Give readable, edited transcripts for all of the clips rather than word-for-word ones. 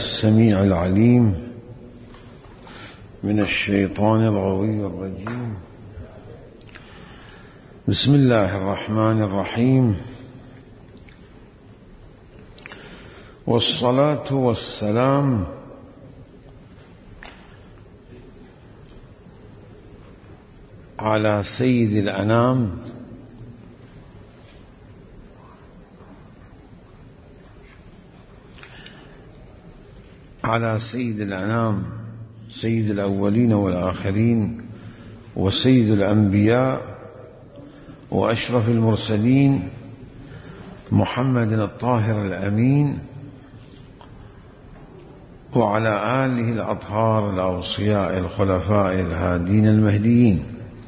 السميع العليم من الشيطان الغوي الرجيم. بسم الله الرحمن الرحيم، والصلاة والسلام على سيد الأنام سيد الأولين والآخرين وسيد الأنبياء وأشرف المرسلين محمد الطاهر الأمين، وعلى آله الأطهار الأوصياء الخلفاء الهادين المهديين،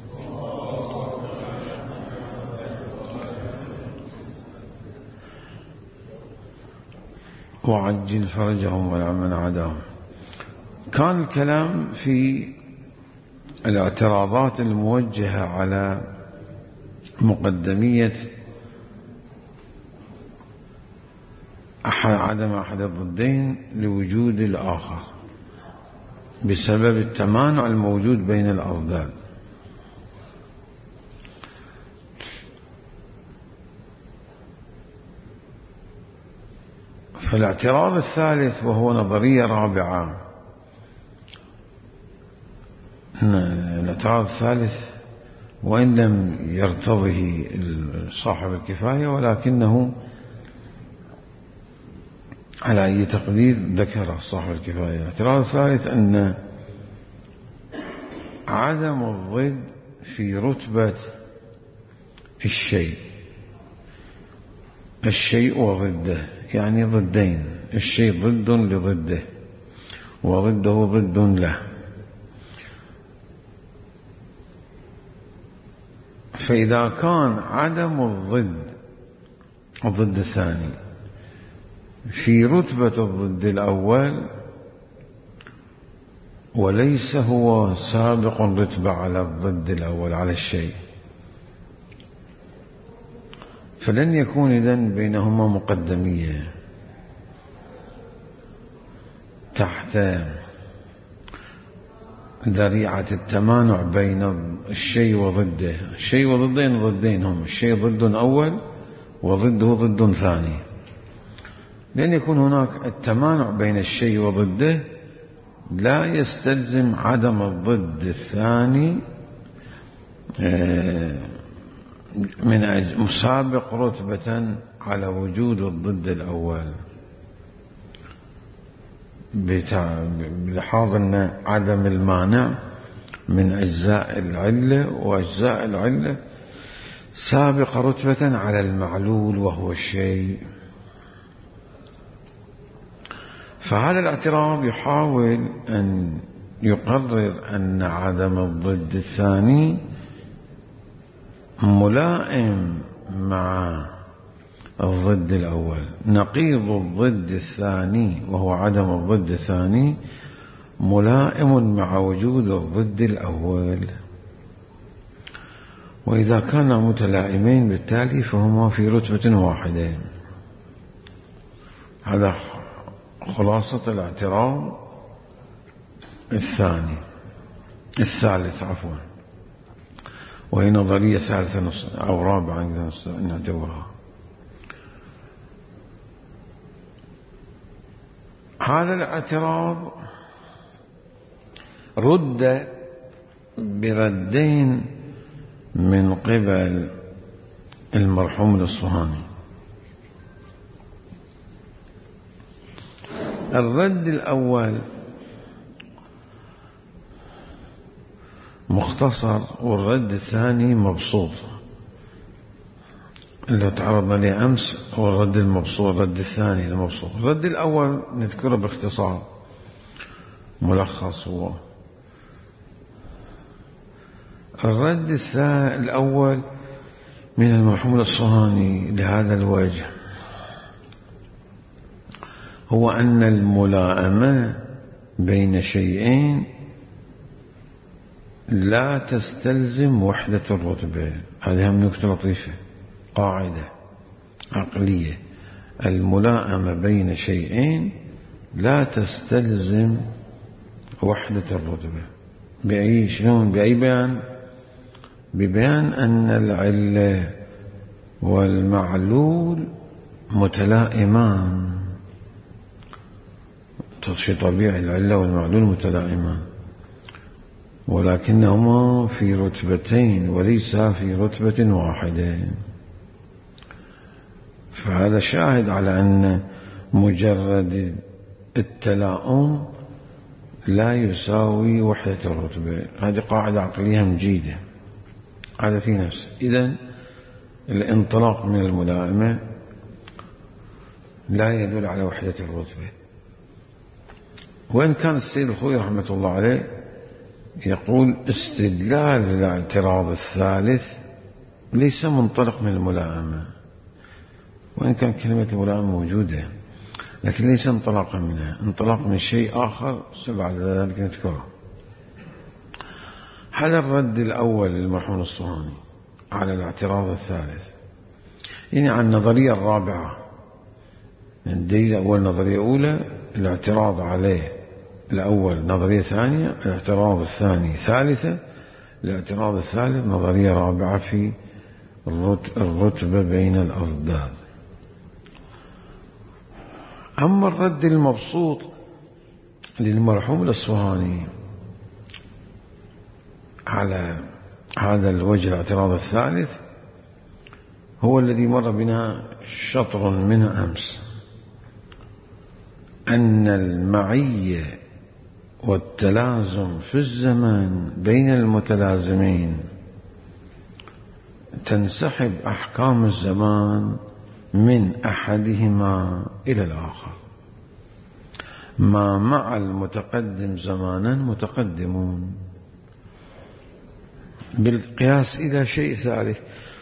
وعجل فرجهم ولا من عداهم. كان الكلام في الاعتراضات الموجهة على مقدمية عدم أحد الضدين لوجود الآخر بسبب التمانع الموجود بين الأضداد. فالاعتراض الثالث وهو نظرية رابعة، الاعتراض الثالث وإن لم يرتضه صاحب الكفاية ولكنه على أي تقدير ذكر صاحب الكفاية. الاعتراض الثالث أن عدم الضد في رتبة الشيء وضده، يعني ضدين، الشيء ضد لضده وضده ضد له. فإذا كان عدم الضد الثاني في رتبة الضد الأول وليس هو سابق رتبة على الضد الأول على الشيء، فلن يكون إذن بينهما مقدمية تحت ذريعة التمانع بين الشيء وضده. الشيء وضدين ضدين، هم الشيء ضد أول وضده ضد ثاني. لأن يكون هناك التمانع بين الشيء وضده لا يستلزم عدم الضد الثاني من مسابق رتبة على وجود الضد الأول، بلحاظ أن عدم المانع من أجزاء العلة، وأجزاء العلة سابق رتبة على المعلول وهو الشيء. فهذا الاعتراض يحاول أن يقرر أن عدم الضد الثاني ملائم مع الضد الأول، نقيض الضد الثاني وهو عدم الضد الثاني ملائم مع وجود الضد الأول. وإذا كانا متلائمين بالتالي فهما في رتبة واحدة. هذا خلاصة الاعتراض الثالث وهي نظرية ثالثة أو رابعة نعتبرها. هذا الاعتراض رد بردين من قبل المرحوم الأصفهاني. الرد الأول مختصر والرد الثاني مبسوط، اللي تعرضنا له أمس هو الرد المبسوط، الرد الثاني المبسوط. الرد الأول نذكره باختصار ملخص. هو الرد الأول من المرحوم الأصفهاني لهذا الوجه هو أن الملائمة بين شيئين لا تستلزم وحدة الرتبة. هذه هم نكتة لطيفة، قاعدة عقلية. الملائمة بين شيئين لا تستلزم وحدة الرتبة. بأي بيان؟ ببيان أن العلة والمعلول متلائمان، في طبيعي العلة والمعلول متلائمان، ولكنهما في رتبتين وليس في رتبة واحدة. فهذا شاهد على أن مجرد التلاؤم لا يساوي وحدة الرتبة. هذه قاعدة عقلية مجيدة، هذا في نفسه. إذن الانطلاق من الملائمة لا يدل على وحدة الرتبة. وإن كان السيد الخوئي رحمة الله عليه يقول استدلال الاعتراض الثالث ليس منطلق من الملائمة، وإن كان كلمة الملائمة موجودة لكن ليس انطلاقا منها، انطلاق من شيء آخر بعد ذلك نذكره. هذا الرد الأول للمرحوم الصهيوني على الاعتراض الثالث، يعني عن النظرية الرابعة. الدليل الأول نظرية أولى، الاعتراض عليه الأول نظرية ثانية، الاعتراض الثاني ثالثة، الاعتراض الثالث نظرية رابعة في الرتبة بين الأضداد. أما الرد المبسوط للمرحوم الأصفهاني على هذا الوجه الاعتراض الثالث هو الذي مر بنا شطر منه أمس، أن المعية والتلازم في الزمان بين المتلازمين تنسحب أحكام الزمان من أحدهما إلى الآخر. ما مع المتقدم زمانا متقدمون، بالقياس إلى شيء ثالث.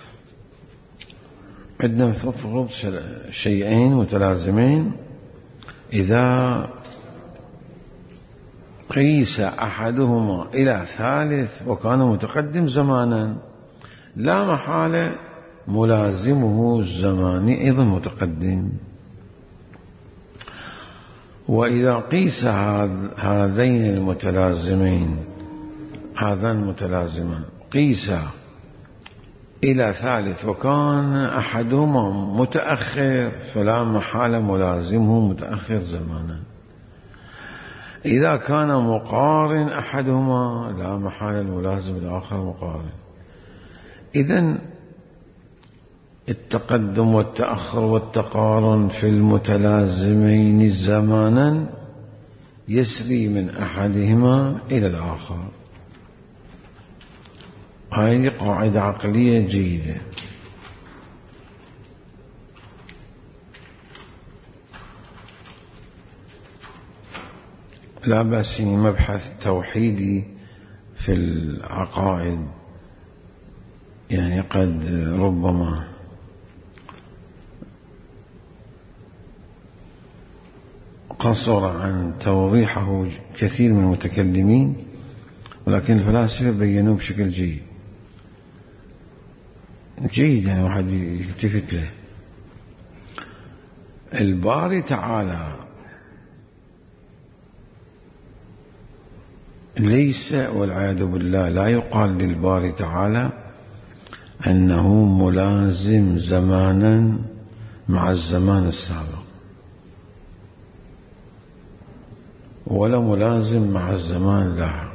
عندنا تفرض شيئين متلازمين، إذا قيس أحدهما إلى ثالث وكان متقدم زمانا لا محالة ملازمه الزماني أيضا متقدم. وإذا قيس هذين المتلازمين، هذان المتلازمان قيس إلى ثالث وكان أحدهما متأخر فلا محالة ملازمه متأخر زمانا. إذا كان مقارن أحدهما لا محالة الملازم الآخر مقارن. إذن التقدم والتأخر والتقارن في المتلازمين زمانا يسري من أحدهما إلى الآخر. هذه قاعدة عقلية جيدة. لا بأس في مبحث توحيدي في العقائد، يعني قد ربما قصر عن توضيحه كثير من المتكلمين، ولكن الفلاسفة بينوه بشكل جيد يعني واحد يلتفت له. الباري تعالى ليس، والعياذ بالله لا يقال للباري تعالى أنه ملازم زمانا مع الزمان السابق، ولا ملازم مع الزمان اللاحق.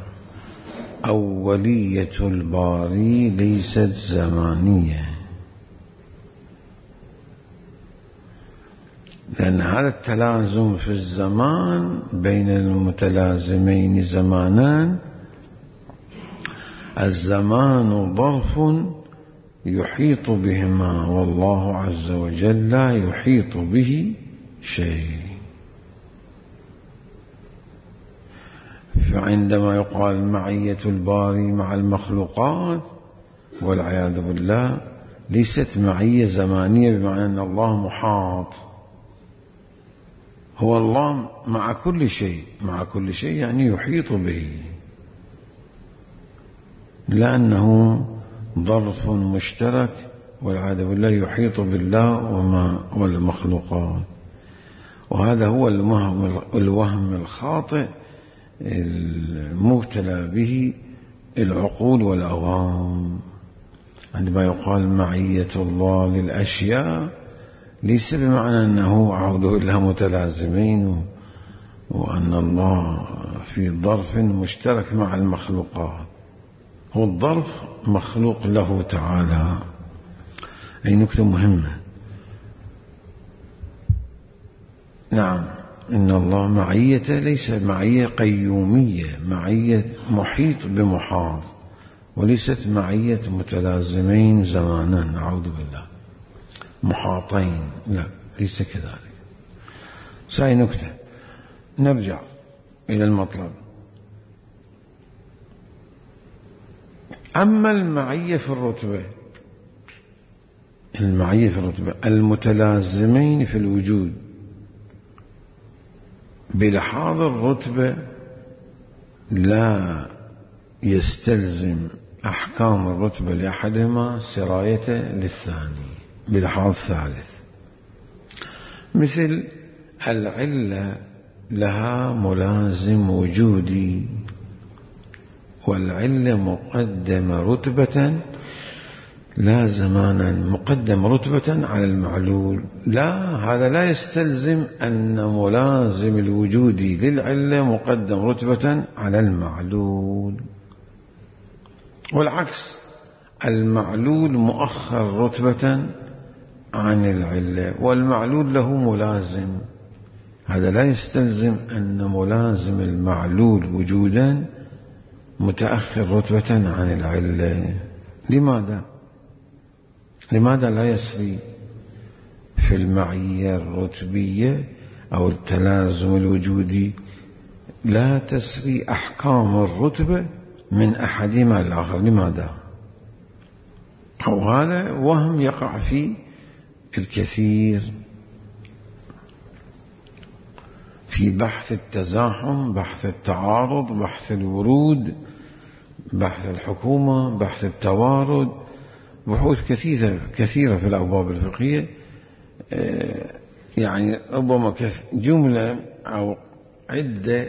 أولية الباري ليست زمانية، لأن هذا التلازم في الزمان بين المتلازمين زمانان، الزمان ظرف يحيط بهما والله عز وجل لا يحيط به شيء. فعندما يقال معية الباري مع المخلوقات والعياذ بالله ليست معية زمانية بمعنى أن الله محاط، هو الله مع كل شيء، مع كل شيء يعني يحيط به، لأنه ظرف مشترك والعياذ بالله يحيط بالله والمخلوقات. وهذا هو الوهم الخاطئ المبتلى به العقول والأوام، عندما يقال معية الله للأشياء ليس بمعنى أنه أعوذ بالله متلازمين وأن الله في ظرف مشترك مع المخلوقات. هو الظرف مخلوق له تعالى. أي نكتة مهمة. نعم، إن الله معية ليس معية قيومية، معية محيط بمحاط، وليست معية متلازمين زمانا نعوذ بالله محاطين، لا ليس كذلك. ساي نكتة. نرجع إلى المطلب. أما المعية في الرتبة، المعية في الرتبة المتلازمين في الوجود بلحاظ الرتبة لا يستلزم أحكام الرتبة لأحدهما سرايته للثاني بلحاظ ثالث. مثل العلة لها ملازم وجودي، والعلة مقدمة رتبة لا زمانا، مقدم رتبة على المعلول. لا، هذا لا يستلزم أن ملازم الوجود للعلة مقدم رتبة على المعلول، والعكس، المعلول مؤخر رتبة عن العلة والمعلول له ملازم. هذا لا يستلزم أن ملازم المعلول وجودا متأخر رتبة عن العلة. لماذا لا يسري في المعية الرتبية أو التلازم الوجودي لا تسري أحكام الرتبة من أحدهما الآخر؟ لماذا؟ وهذا وهم يقع فيه الكثير في بحث التزاحم، بحث التعارض، بحث الورود، بحث الحكومة، بحث التوارد، بحوث كثيرة في الأبواب الفقهية. يعني ربما جملة أو عدة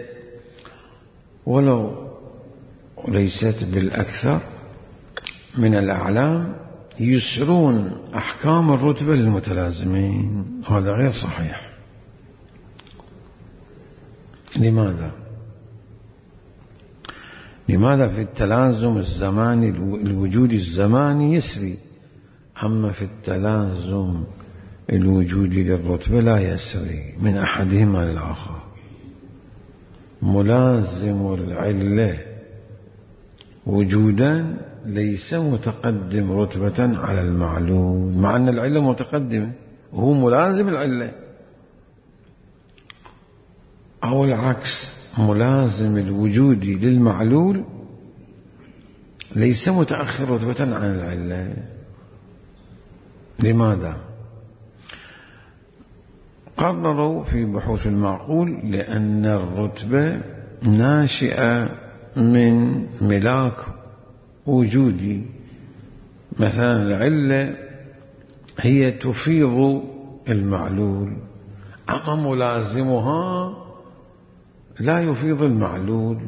ولو ليست بالأكثر من الأعلام يسرون أحكام الرتبة للمتلازمين، وهذا غير صحيح. لماذا في التلازم الزماني الوجودي الزماني يسري، أما في التلازم الوجودي للرتبة لا يسري من أحدهما للآخر؟ ملازم العلة وجودا ليس متقدم رتبة على المعلول، مع أن العلة متقدمة وهو ملازم العلة، أو العكس، ملازم الوجود للمعلول ليس متأخر رتبة عن العلة. لماذا؟ قرروا في بحوث المعقول لأن الرتبة ناشئة من ملاك وجودي. مثلا العلة هي تفيض المعلول، أما ملازمها لا يفيض المعلول،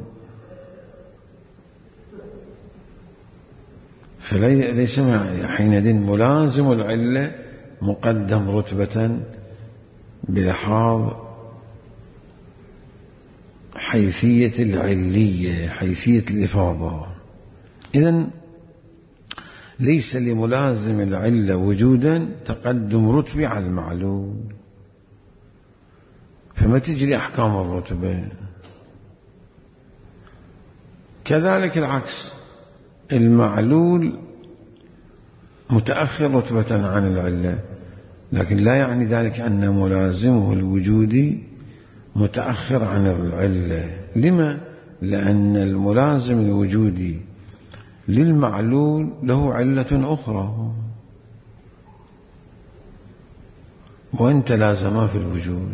فليس حينئذ ملازم العلة مقدم رتبة بلحاظ حيثية العلية، حيثية الإفاضة. إذن ليس لملازم العلة وجودا تقدم رتبة على المعلول، فما تجري أحكام الرتبة. كذلك العكس، المعلول متأخر رتبة عن العلة، لكن لا يعني ذلك أن ملازمه الوجودي متأخر عن العلة. لما؟ لأن الملازم الوجودي للمعلول له علة أخرى وإن تلازما في الوجود.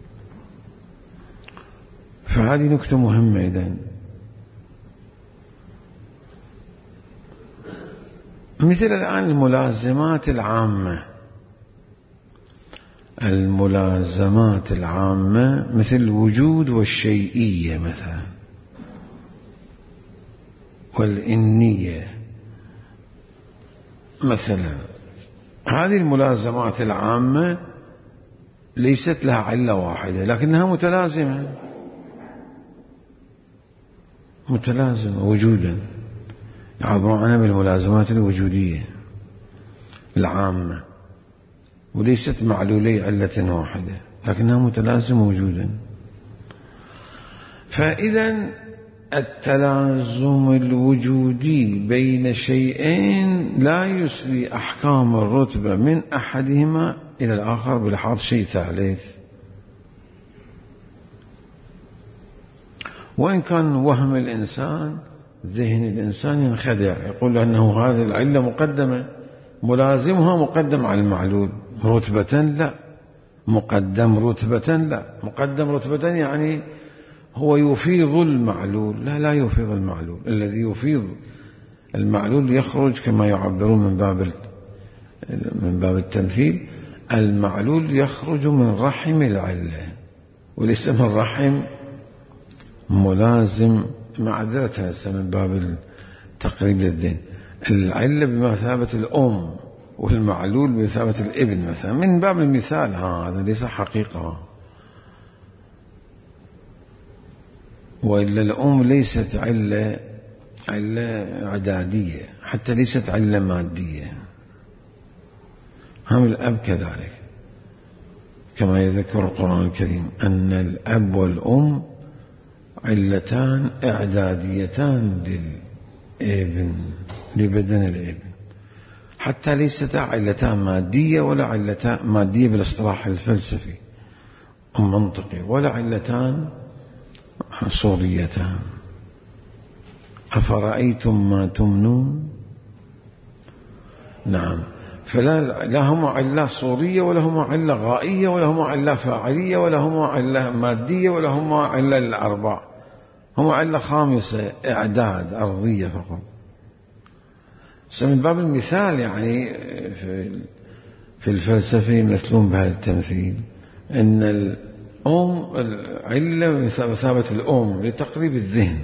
فهذه نكتة مهمة. إذن مثل الآن الملازمات العامة الملازمات العامة مثل الوجود والشيئية مثلا والإنية مثلا، هذه الملازمات العامة ليست لها علة واحدة لكنها متلازمة وجودا، يعبرون عنها بالملازمات الوجودية العامة، وليست معلولي علة واحدة لكنها متلازمة وجودا. فإذا التلازم الوجودي بين شيئين لا يسري أحكام الرتبة من أحدهما إلى الآخر بلحاظ شيء ثالث، وإن كان وهم الإنسان ذهن الإنسان ينخدع، يقول أنه هذه العلة مقدمة، ملازمها مقدم على المعلول رتبة لا، مقدم رتبة لا. مقدم رتبة يعني هو يفيض المعلول، لا يفيض المعلول. الذي يفيض المعلول يخرج كما يعبرون من باب التمثيل، المعلول يخرج من رحم العلة وليس من رحم ملازم. معذرة هسه من باب التقريب للدين، العلة بمثابة الأم والمعلول بمثابة الابن مثلا، من باب المثال، هذا ليس حقيقة. وإلا الأم ليست علة إعدادية، حتى ليست علة مادية. هم الأب كذلك، كما يذكر القرآن الكريم أن الأب والأم علتان إعداديتان للابن، لبدن الابن، حتى ليستا علتان مادية ولا علتان مادية بالاصطلاح الفلسفي المنطقي، ولا علتان صوريتان. أفرأيتم ما تمنون؟ نعم، فلا هما علة صورية ولا هما علة غائية ولا هما علة فاعلية ولا هما علة مادية ولا هما علة الأربع، هما علة خامسة إعداد أرضية فقط. من باب المثال يعني في الفلسفة يمثلون بهذا التمثيل أن الأم العلة مثابة الأم لتقريب الذهن،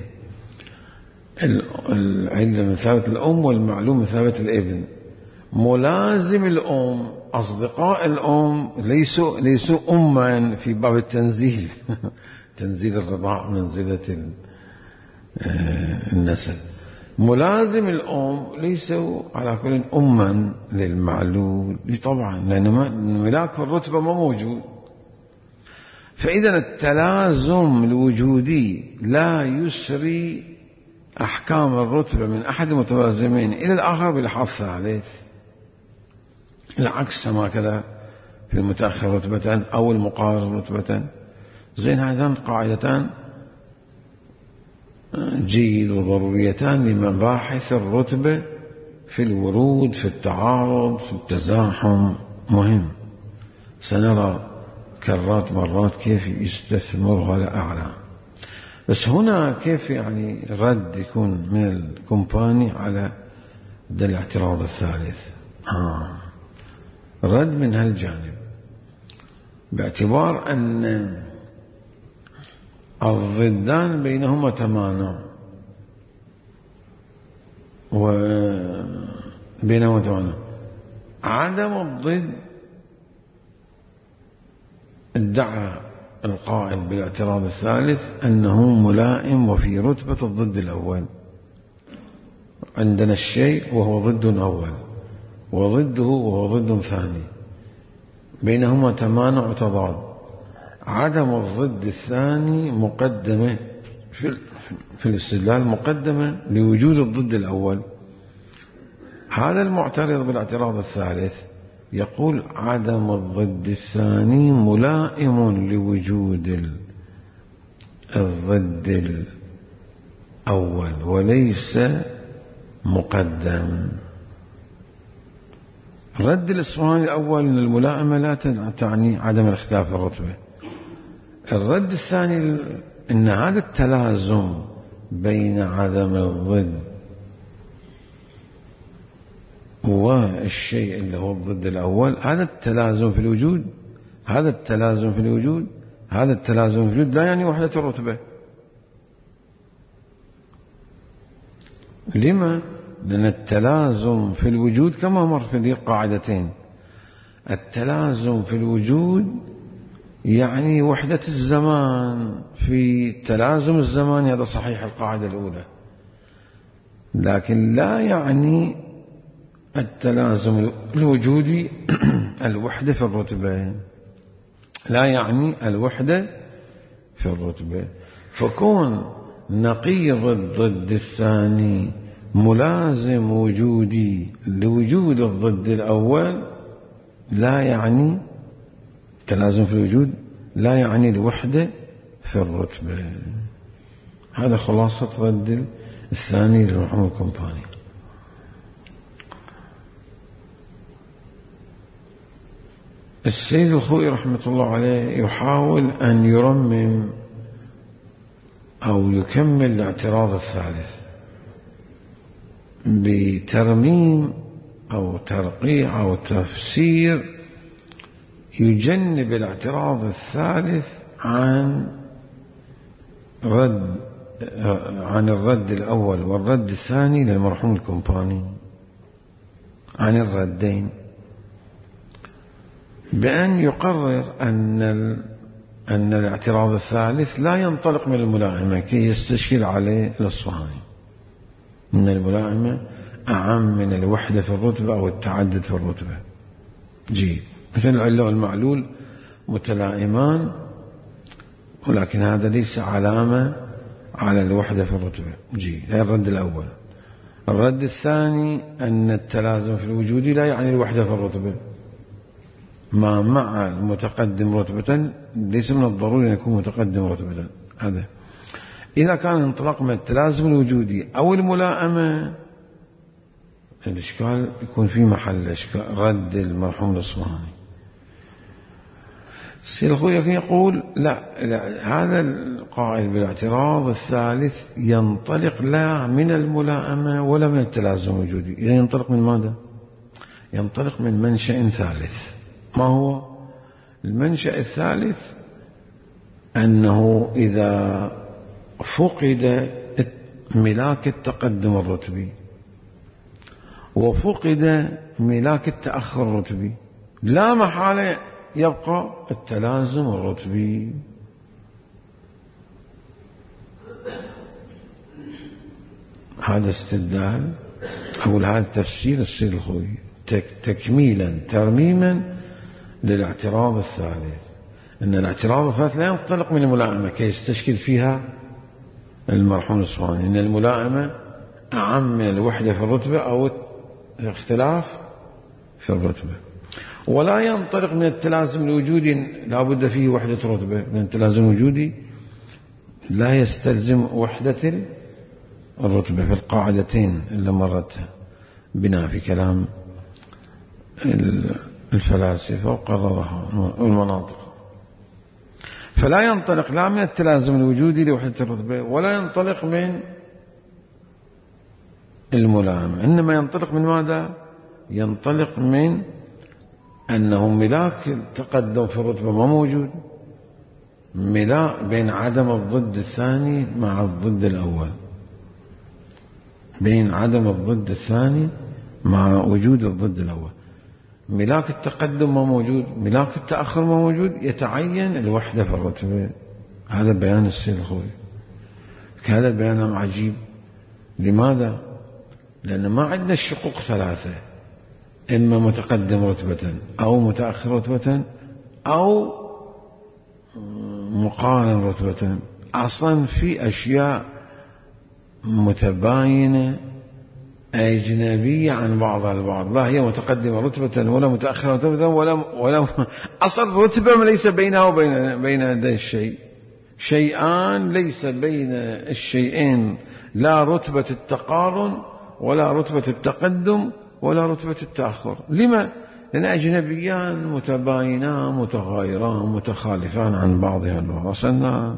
العلة مثابة الأم والمعلوم مثابة الابن. ملازم الأم أصدقاء الأم ليسوا أما في باب التنزيل تنزيل الرضاع منزلة النسل. ملازم الأم ليسوا على كل أما للمعلول طبعا، لأن ملاك الرتبة ما موجود. فإذا التلازم الوجودي لا يسري أحكام الرتبة من أحد المتلازمين إلى الآخر بلحاظ ثالث، العكس هكذا في المتأخر رتبة أو المقارب رتبة. زين، هذان قاعدتان جيد وضروريتان لمباحث الرتبة في الورود، في التعارض، في التزاحم، مهم. سنرى كرات مرات كيف يستثمرها لأعلى. بس هنا كيف يعني رد يكون من الكومباني على الاعتراض الثالث. رد من هالجانب باعتبار أن الضدان بينهما تمانع، وبينهما تمانع. عدم الضد ادعى القائل بالاعتراض الثالث أنه ملائم وفي رتبة الضد الأول. عندنا الشيء وهو ضد أول، وضده وهو ضد ثاني، بينهما تمانع وتضاد. عدم الضد الثاني مقدمة في الاستدلال، مقدمة لوجود الضد الأول. هذا المعترض بالاعتراض الثالث يقول عدم الضد الثاني ملائم لوجود الضد الأول وليس مقدم. رد الإصفهاني الأول من الملائمة لا تعني عدم الاختلاف في الرتبة. الرد الثاني أن هذا التلازم بين عدم الضد والشيء اللي هو الضد الأول، هذا التلازم في الوجود هذا التلازم في الوجود، هذا التلازم في الوجود لا يعني وحدة الرتبة. لما؟ لأن التلازم في الوجود كما مر في ذي القاعدتين، التلازم في الوجود يعني وحدة الزمان، في تلازم الزمان، هذا صحيح القاعدة الأولى، لكن لا يعني التلازم الوجودي الوحدة في الرتبة، لا يعني الوحدة في الرتبة. فكون نقيض الضد الثاني ملازم وجودي لوجود الضد الأول لا يعني تلازم في الوجود، لا يعني الوحدة في الرتبة. هذا خلاصة رد الثاني للمرحوم الكومباني. السيد الخوئي رحمة الله عليه يحاول أن يرمم أو يكمل الاعتراض الثالث بترميم أو ترقيع أو تفسير يجنب الاعتراض الثالث عن الرد الأول والرد الثاني للمرحوم الكومباني، عن الردين، بأن يقرر أن الاعتراض الثالث لا ينطلق من الملائمة كي يستشكل عليه الأصفهاني، أن الملائمة أعم من الوحدة في الرتبة أو التعدد في الرتبة. جيد، مثل العلة والمعلول متلائمان، ولكن هذا ليس علامة على الوحدة في الرتبة. جيد، هذا الرد الأول. الرد الثاني أن التلازم في الوجود لا يعني الوحدة في الرتبة، ما مع المتقدم رتبة ليس من الضروري أن يكون متقدم رتبة. هذا إذا كان انطلاق من التلازم الوجودي أو الملائمة، الإشكال يكون في محل رد المرحوم الأصفهاني. السيد الخوئي يقول لا هذا القائل بالاعتراض الثالث ينطلق لا من الملائمة ولا من التلازم الوجودي. إذا ينطلق من ماذا؟ ينطلق من منشأ ثالث. ما هو المنشأ الثالث؟ أنه إذا فقد ملاك التقدم الرتبي وفقد ملاك التأخر الرتبي لا محالة يبقى التلازم الرتبي. هذا استدلال أو هذا تفسير السيد الخوئي تكميلا ترميما للاعتراض الثالث، أن الاعتراض الثالث لا ينطلق من الملائمة كي يستشكل فيها المرحوم الأصفهاني، إن الملائمة أعم من الوحدة في الرتبة أو الاختلاف في الرتبة، ولا ينطلق من التلازم الوجودي لا بد فيه وحدة رتبة، لأن التلازم الوجودي لا يستلزم وحدة الرتبة في القاعدتين اللي مرتها بنا في كلام الفلاسفة وقررها المناطق. فلا ينطلق لا من التلازم الوجودي لوحدة الرتبة ولا ينطلق من الملائمة، إنما ينطلق من ماذا؟ ينطلق من أنه ملاك التقدم في الرتبة ما موجود، ملاك بين عدم الضد الثاني مع الضد الأول، بين عدم الضد الثاني مع وجود الضد الأول. ملاك التقدم ما موجود، ملاك التأخر ما موجود، يتعين الوحدة في الرتبة. هذا بيان السيد الخوئي. هذا البيان عجيب. لماذا؟ لأن ما عندنا الشقوق ثلاثة، إما متقدم رتبة أو متأخر رتبة أو مقارن رتبة. أصلا في أشياء متباينة أجنبية عن بعضها البعض، لا هي متقدمة رتبة ولا متأخرة رتبة ولا أصل رتبة ليس بينها وبين هذا الشيء شيئان، ليس بين الشيئين لا رتبة التقارن ولا رتبة التقدم ولا رتبة التأخر. لما؟ لأن أجنبيان متباينان متغايران متخالفان عن بعضها البعض. أصلا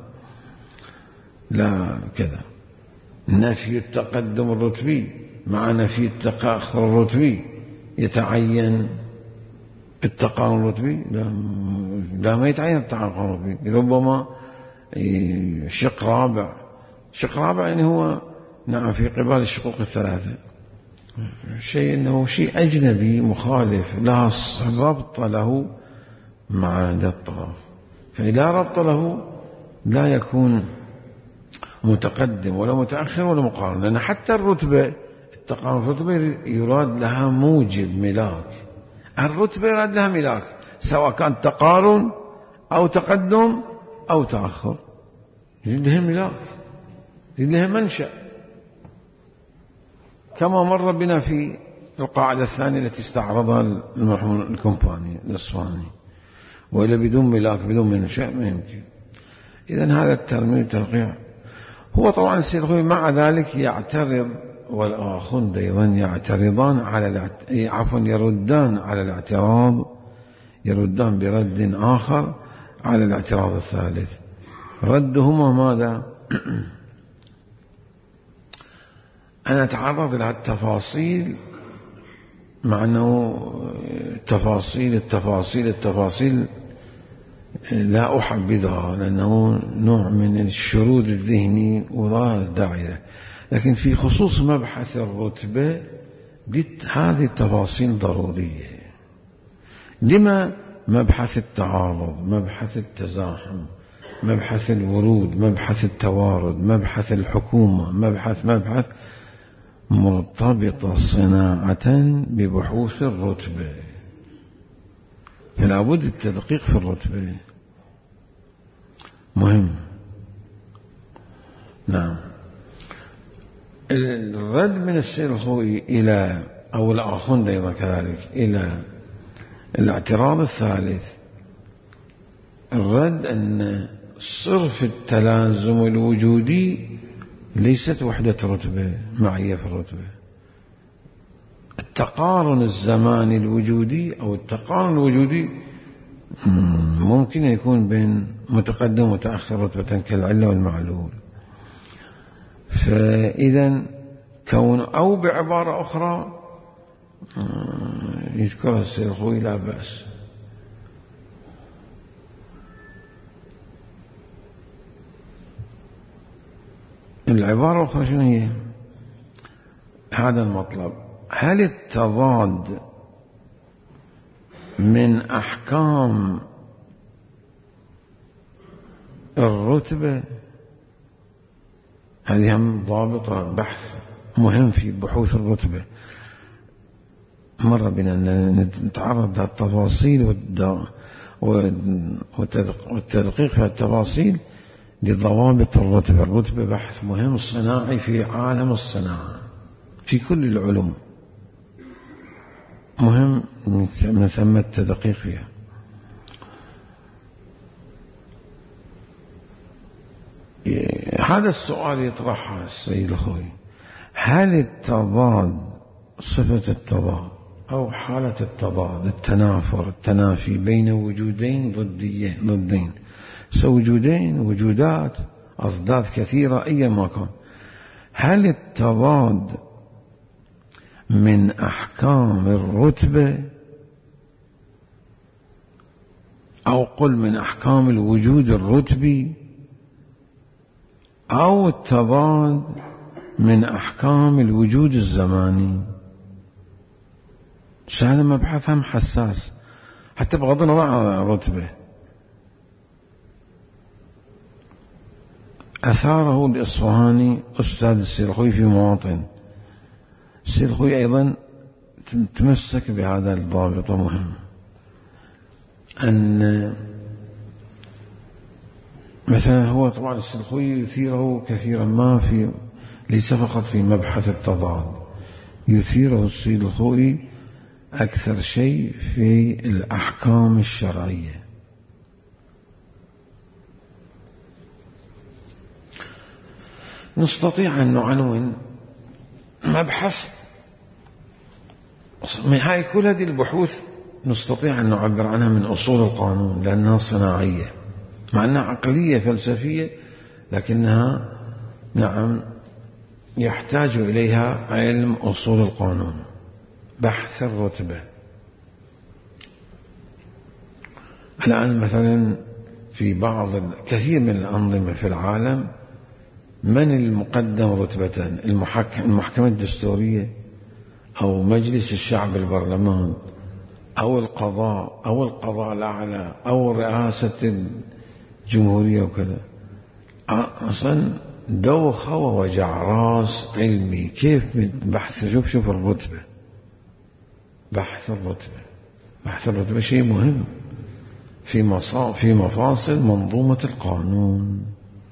لا كذا، نفي التقدم الرتبي مع نفي التأخر الرتبي يتعين التقارن الرتبي لا ما يتعين التقارن الرتبي، ربما شق رابع. شق رابع يعني هو نعم في قبال الشقوق الثلاثة، شيء أنه شيء أجنبي مخالف لا ربط له مع ذا الطرف، فإذا ربط له لا يكون متقدم ولا متأخر ولا مقارن، لأن حتى الرتبة التقارن الرتبة يراد لها موجب ملاك، الرتبة يراد لها ملاك سواء كان تقارن أو تقدم أو تأخر، يريد لها ملاك، يريد لها منشأ، كما مر بنا في القاعدة الثانية التي استعرضها المرحوم الكومباني الإصفهاني، وإلا بدون ملاك بدون منشأ ما يمكن. إذن هذا الترميم الترقيع هو طبعا السيد الخوئي مع ذلك يعترض، والآخرون أيضا يعترضان على يردان على الاعتراض، يردان برد آخر على الاعتراض الثالث. ردهما ماذا؟ أنا أتعرض إلى التفاصيل، مع أنه التفاصيل لا أحبذها، لأنه نوع من الشرود الذهني ولا داعي له، لكن في خصوص مبحث الرتبة هذه التفاصيل ضرورية. لما؟ مبحث التعارض، مبحث التزاحم، مبحث الورود، مبحث التوارد، مبحث الحكومة، مبحث مرتبطة صناعة ببحوث الرتبة، فلا بد التدقيق في الرتبة مهم. نعم. الرد من السيد الخوئي إلى أو الآخرون أيضا كذلك إلى الاعتراض الثالث، الرد أن صرف التلازم الوجودي ليست وحدة رتبة معية في الرتبة، التقارن الزماني الوجودي أو التقارن الوجودي ممكن يكون بين متقدم ومتأخر رتبة كالعلة والمعلول، فإذا كون أو بعبارة أخرى يذكرها السيد الخوئي لا بأس. العبارة الأخرى شنو هي؟ هذا المطلب: هل التضاد من أحكام الرتبة، هذه هم ضابطة بحث مهم في بحوث الرتبة، مر بنا أن نتعرض للتفاصيل والتدقيق في التفاصيل لضوابط الرتبة. الرتبة بحث مهم صناعي في عالم الصناعة في كل العلوم، مهم من ثم التدقيق فيها. هذا السؤال يطرحه السيد الخوئي: هل التضاد، صفة التضاد أو حالة التضاد، التنافر، التنافي بين وجودين ضدين، وجودين وجودات أضداد كثيرة أيا ما كان، هل التضاد من أحكام الرتبة أو قل من أحكام الوجود الرتبي، أو التضاد من أحكام الوجود الزماني؟ هذا مبحث هم حساس حتى بغض النظر عن الرتبة. أثاره الإصفهاني أستاذ السيد الخوئي في مواطن. السيد الخوئي أيضا تمسك بهذا الضابط مهم، أن مثلا هو طبعا السيد الخوئي يثيره كثيرا ما في، ليس فقط في مبحث التضاد، يثيره السيد الخوئي أكثر شيء في الأحكام الشرعية. نستطيع أن نعنون مبحث من هاي كل هذه البحوث نستطيع أن نعبر عنها من أصول القانون، لأنها صناعية مع أنها عقلية فلسفية، لكنها نعم يحتاج إليها علم أصول القانون، بحث الرتبة. الآن مثلا في كثير من الأنظمة في العالم من المقدم رتبة؟ المحكمة الدستورية أو مجلس الشعب البرلمان أو القضاء أو القضاء الأعلى أو رئاسة الجمهورية وكذا. أصلا دوخة ووجع راس علمي. كيف بحث؟ شوف الرتبة، بحث الرتبة شيء مهم في مفاصل منظومة القانون.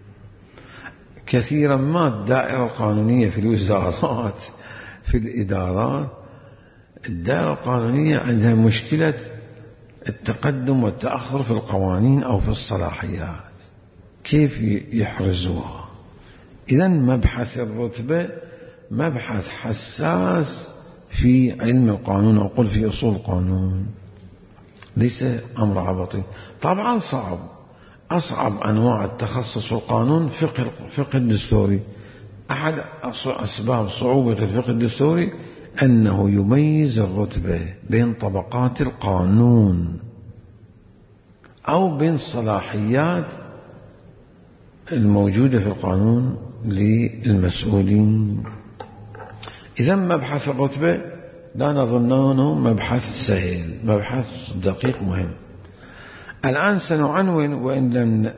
كثيرا ما الدائرة القانونية في الوزارات في الإدارات، الدائرة القانونية عندها مشكلة التقدم والتأخر في القوانين أو في الصلاحيات، كيف يحرزوها؟ إذن مبحث الرتبة مبحث حساس في علم القانون، أو قل في أصول القانون، ليس أمر عبطي. طبعا صعب، أصعب أنواع التخصص في القانون فقه الدستوري. أحد أسباب صعوبة الفقه الدستوري أنه يميز الرتبة بين طبقات القانون أو بين الصلاحيات الموجودة في القانون للمسؤولين. إذا مبحث الرتبة لا نظنه مبحث سهل، مبحث دقيق مهم. الآن سنعنون وإن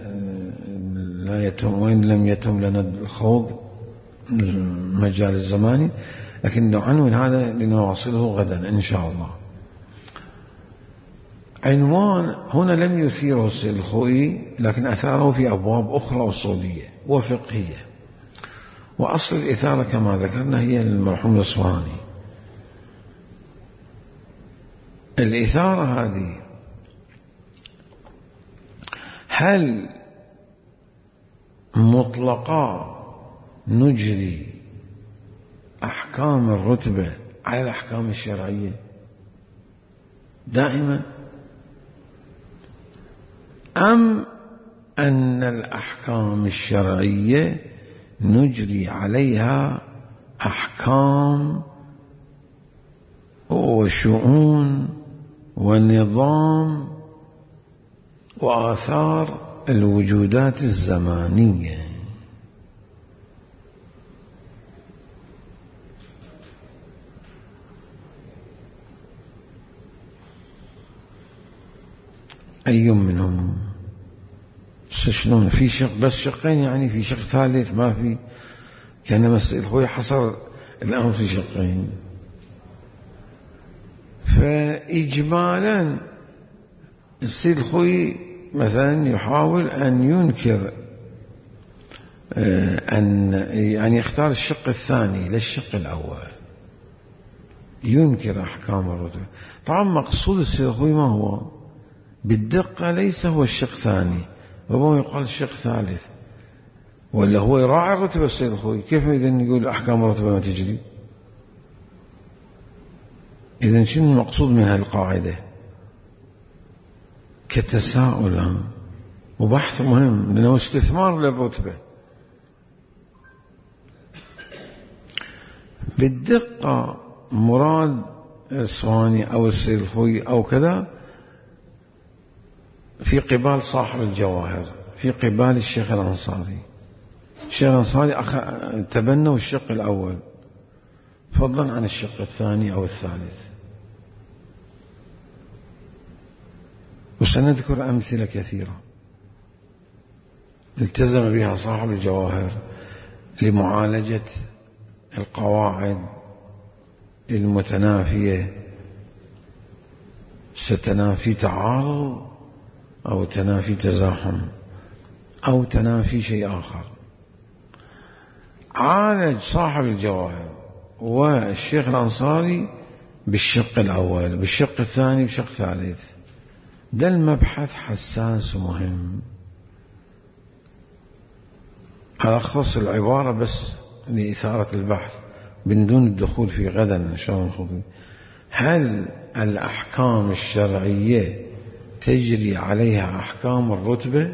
لم يتم لنا الخوض مجال الزماني، لكن نعنون هذا لنواصله غدا إن شاء الله. عنوان هنا لم يثيره السيد الخوئي، لكن أثاره في أبواب أخرى أصولية وفقهية، وأصل الإثارة كما ذكرنا هي المرحوم الأصفهاني. الإثارة هذه هل مطلقا نجري أحكام الرتبة على الأحكام الشرعية دائما، أم أن الأحكام الشرعية نجري عليها أحكام وشؤون ونظام وآثار الوجودات الزمانية؟ أي منهم؟ شلون في شق بس شقين؟ يعني في شق ثالث ما في؟ كان مسألة الخوي حصر الأمر في شقين. فإجمالا السيد الخوي مثلا يحاول أن ينكر أن يختار الشق الثاني للشق الأول، ينكر أحكام الرتبة. طبعا مقصود السيد الخوي ما هو بالدقة؟ ليس هو الشق الثاني، ربما يقال الشق الثالث، ولا هو يراعي الرتبة السيد الخوي؟ كيف إذن يقول أحكام الرتبة ما تجري؟ إذن شنو المقصود من هذه القاعدة؟ كتساؤل وبحث مهم، لأنه استثمار للرتبة. بالدقة مراد الصواني أو السيد الخوي أو كذا في قبال صاحب الجواهر، في قبال الشيخ الأنصاري. الشيخ الأنصاري تبنوا الشق الأول فضلا عن الشق الثاني أو الثالث. وسنذكر أمثلة كثيرة التزم بها صاحب الجواهر لمعالجة القواعد المتنافية، ستنافي تعارض أو تنافي تزاحم أو تنافي شيء آخر. عالج صاحب الجواهر والشيخ الأنصاري بالشق الأول، بالشق الثاني، بالشق الثالث. ده المبحث حساس ومهم. ألخص العبارة بس لإثارة البحث من دون الدخول في غدا إن شاء الله. هل الأحكام الشرعية تجري عليها أحكام الرتبة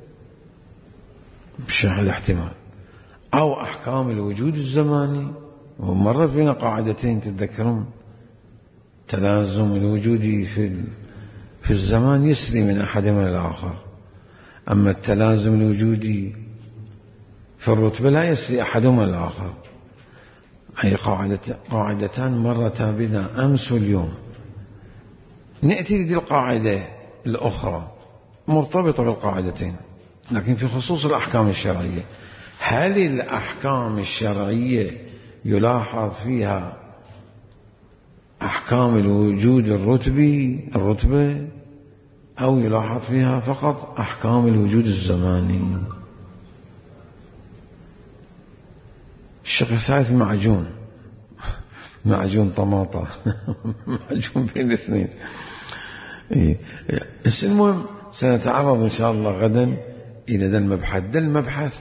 بشكل الاحتمال، أو أحكام الوجود الزماني؟ ومرت بين قاعدتين تتذكرون، تلازم الوجود في الزمان يسري من أحدهما إلى الآخر، أما التلازم الوجودي في الرتبة لا يسري أحدهما إلى الآخر. أي قاعدتان مرتا بنا أمس واليوم. نأتي لدي القاعدة الأخرى مرتبطة بالقاعدتين، لكن في خصوص الأحكام الشرعية. هل الأحكام الشرعية يلاحظ فيها أحكام الوجود الرتبة، أو يلاحظ فيها فقط أحكام الوجود الزماني؟ الشق الثالث معجون طماطة معجون بين الاثنين. المهم سنتعرض إن شاء الله غدا إلى ذا المبحث. المبحث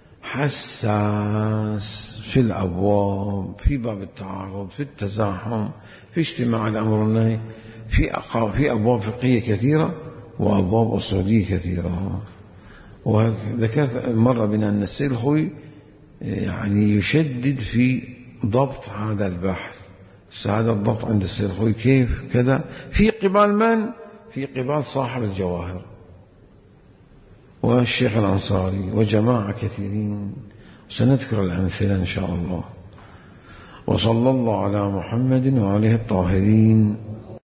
حساس في الأبواب، في باب التعارض، في التزاحم، في اجتماع الأمر والنهي، في أبواب فقهية كثيرة وأبواب أصولية كثيرة. وذكرت مرة بنا أن السيد الخوي يعني يشدد في ضبط هذا البحث. هذا الضبط عند السيد الخوي كيف كذا، في قبال من؟ في قبال صاحب الجواهر والشيخ الأنصاري وجماعة كثيرين، سنذكر الأمثلة إن شاء الله. وصلى الله على محمد وعليه الطاهرين.